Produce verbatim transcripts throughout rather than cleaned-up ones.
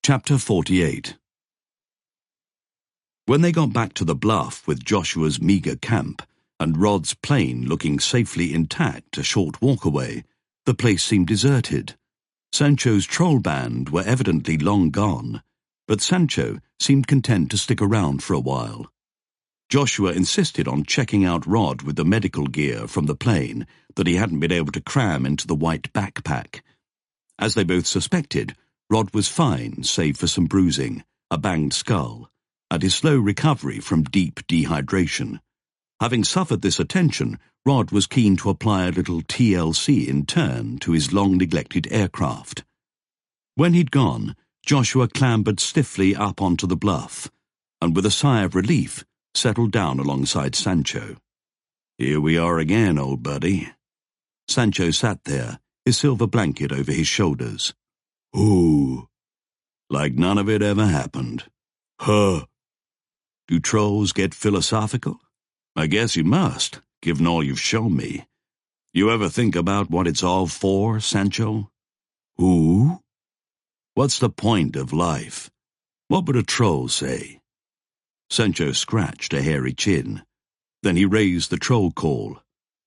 Chapter forty-eight. When they got back to the bluff with Joshua's meagre camp and Rod's plane looking safely intact a short walk away, the place seemed deserted. Sancho's troll band were evidently long gone, but Sancho seemed content to stick around for a while. Joshua insisted on checking out Rod with the medical gear from the plane that he hadn't been able to cram into the white backpack. As they both suspected, Rod was fine, save for some bruising, a banged skull, and his slow recovery from deep dehydration. Having suffered this attention, Rod was keen to apply a little T L C in turn to his long-neglected aircraft. When he'd gone, Joshua clambered stiffly up onto the bluff, and with a sigh of relief, settled down alongside Sancho. "Here we are again, old buddy." Sancho sat there, his silver blanket over his shoulders. "Ooh, like none of it ever happened. Huh. Do trolls get philosophical? I guess you must, given all you've shown me. You ever think about what it's all for, Sancho? Ooh? What's the point of life? What would a troll say?" Sancho scratched a hairy chin. Then he raised the troll call.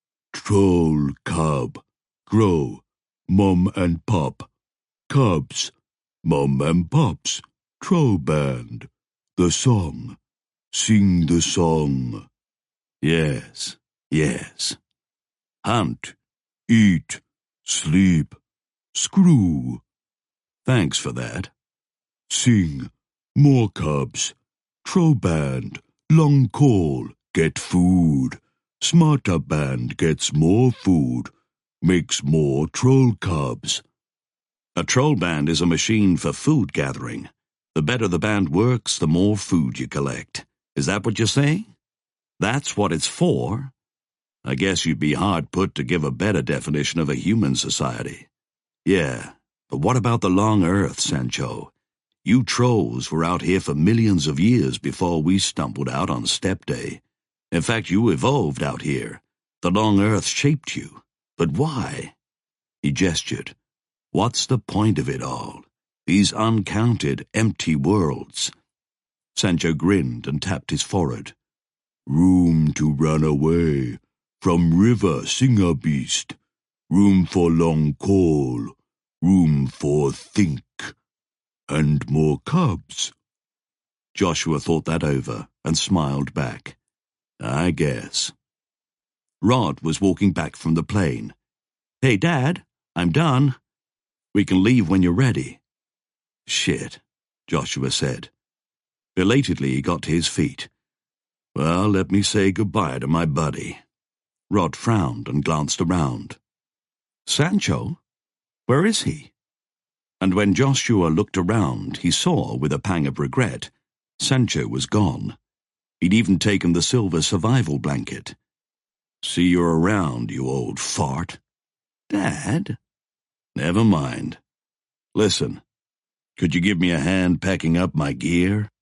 "Troll cub, grow, mum and pop. Cubs, mum and pops, troll band. The song, sing the song." Yes, yes. Hunt, eat, sleep, screw. Thanks for that. Sing, more cubs. Troll band, long call, get food. Smarter band gets more food, makes more troll cubs. A troll band is a machine for food gathering. The better the band works, the more food you collect. Is that what you're saying? That's what it's for? I guess you'd be hard put to give a better definition of a human society. Yeah, but what about the long earth, Sancho? You trolls were out here for millions of years before we stumbled out on Step Day. In fact, you evolved out here. The long earth shaped you. But why? He gestured. What's the point of it all? These uncounted, empty worlds. Sancho grinned and tapped his forehead. Room to run away. From river singer beast. Room for long call. Room for think. And more cubs. Joshua thought that over and smiled back. I guess. Rod was walking back from the plane. "Hey, Dad, I'm done. We can leave when you're ready." "Shit," Joshua said. Belatedly, he got to his feet. "Well, let me say goodbye to my buddy." Rod frowned and glanced around. "Sancho? Where is he?" And when Joshua looked around, he saw, with a pang of regret, Sancho was gone. He'd even taken the silver survival blanket. "See you around, you old fart." "Dad?" "Never mind. Listen, could you give me a hand packing up my gear?"